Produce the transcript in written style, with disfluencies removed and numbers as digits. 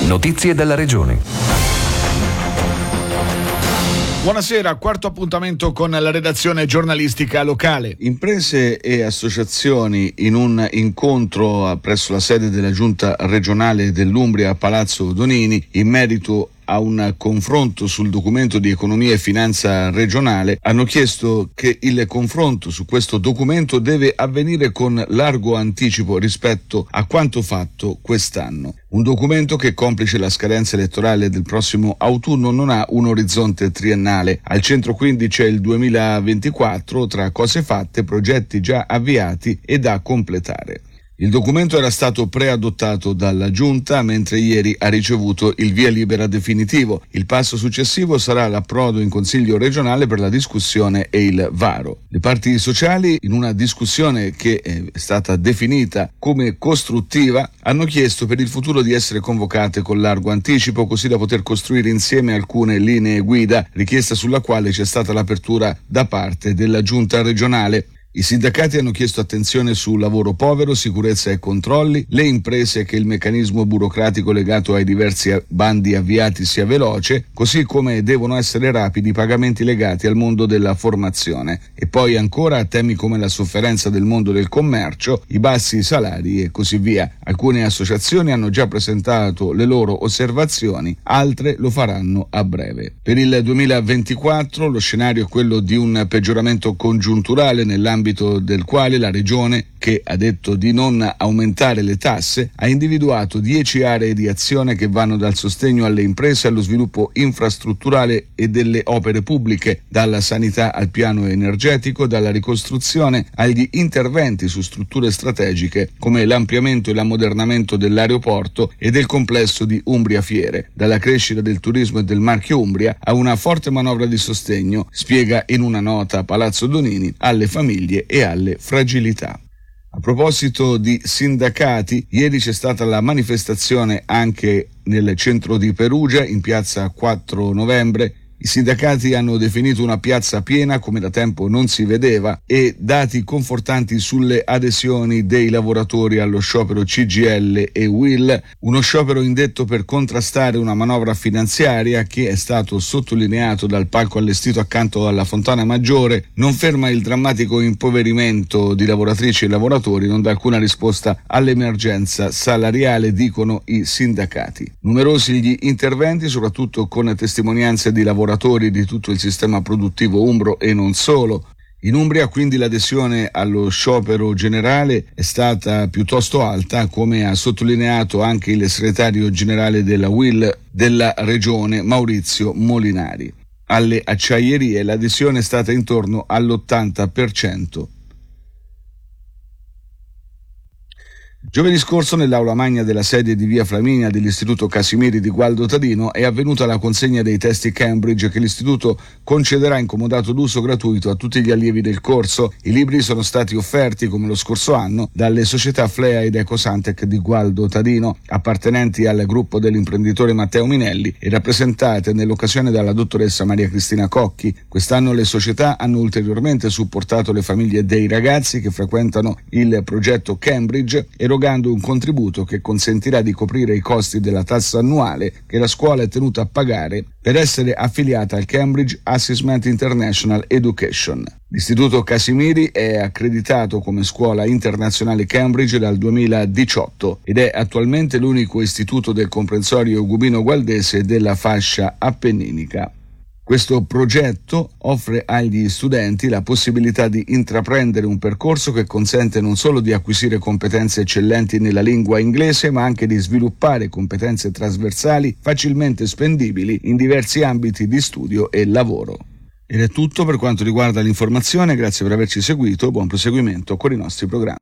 Notizie dalla regione. Buonasera, quarto appuntamento con la redazione giornalistica locale. Imprese e associazioni in un incontro presso la sede della Giunta regionale dell'Umbria a Palazzo Donini in merito a un confronto sul documento di economia e finanza regionale hanno chiesto che il confronto su questo documento deve avvenire con largo anticipo rispetto a quanto fatto quest'anno. Un documento che, complice la scadenza elettorale del prossimo autunno, non ha un orizzonte triennale. Al centro quindi c'è il 2024 tra cose fatte, progetti già avviati e da completare. Il documento era stato preadottato dalla Giunta, mentre ieri ha ricevuto il via libera definitivo. Il passo successivo sarà l'approdo in Consiglio regionale per la discussione e il varo. Le parti sociali, in una discussione che è stata definita come costruttiva, hanno chiesto per il futuro di essere convocate con largo anticipo, così da poter costruire insieme alcune linee guida, richiesta sulla quale c'è stata l'apertura da parte della Giunta regionale. I sindacati hanno chiesto attenzione su lavoro povero, sicurezza e controlli, le imprese che il meccanismo burocratico legato ai diversi bandi avviati sia veloce, così come devono essere rapidi i pagamenti legati al mondo della formazione. E poi ancora temi come la sofferenza del mondo del commercio, i bassi salari e così via. Alcune associazioni hanno già presentato le loro osservazioni, altre lo faranno a breve. Per il 2024 lo scenario è quello di un peggioramento congiunturale nell'ambito del quale la Regione, che ha detto di non aumentare le tasse, ha individuato 10 aree di azione che vanno dal sostegno alle imprese allo sviluppo infrastrutturale e delle opere pubbliche, dalla sanità al piano energetico, dalla ricostruzione agli interventi su strutture strategiche come l'ampliamento e l'ammodernamento dell'aeroporto e del complesso di Umbria Fiere, dalla crescita del turismo e del marchio Umbria a una forte manovra di sostegno, spiega in una nota Palazzo Donini, alle famiglie e alle fragilità. A proposito di sindacati, ieri c'è stata la manifestazione anche nel centro di Perugia, in piazza 4 novembre. I sindacati hanno definito una piazza piena come da tempo non si vedeva e dati confortanti sulle adesioni dei lavoratori allo sciopero CGIL e UIL, uno sciopero indetto per contrastare una manovra finanziaria che, è stato sottolineato dal palco allestito accanto alla Fontana Maggiore, non ferma il drammatico impoverimento di lavoratrici e lavoratori, non dà alcuna risposta all'emergenza salariale, dicono i sindacati. Numerosi gli interventi, soprattutto con testimonianze di lavoratori di tutto il sistema produttivo umbro e non solo. In Umbria quindi l'adesione allo sciopero generale è stata piuttosto alta, come ha sottolineato anche il segretario generale della UIL della regione Maurizio Molinari. Alle acciaierie l'adesione è stata intorno all'80%. Giovedì scorso nell'aula magna della sede di via Flaminia dell'Istituto Casimiri di Gualdo Tadino è avvenuta la consegna dei testi Cambridge che l'Istituto concederà in comodato d'uso gratuito a tutti gli allievi del corso. I libri sono stati offerti, come lo scorso anno, dalle società Flea ed Ecosantec di Gualdo Tadino, appartenenti al gruppo dell'imprenditore Matteo Minelli e rappresentate nell'occasione dalla dottoressa Maria Cristina Cocchi. Quest'anno le società hanno ulteriormente supportato le famiglie dei ragazzi che frequentano il progetto Cambridge, erogando un contributo che consentirà di coprire i costi della tassa annuale che la scuola è tenuta a pagare per essere affiliata al Cambridge Assessment International Education. L'Istituto Casimiri è accreditato come scuola internazionale Cambridge dal 2018 ed è attualmente l'unico istituto del comprensorio gubino-gualdese della fascia appenninica. Questo progetto offre agli studenti la possibilità di intraprendere un percorso che consente non solo di acquisire competenze eccellenti nella lingua inglese, ma anche di sviluppare competenze trasversali facilmente spendibili in diversi ambiti di studio e lavoro. Ed è tutto per quanto riguarda l'informazione, grazie per averci seguito, buon proseguimento con i nostri programmi.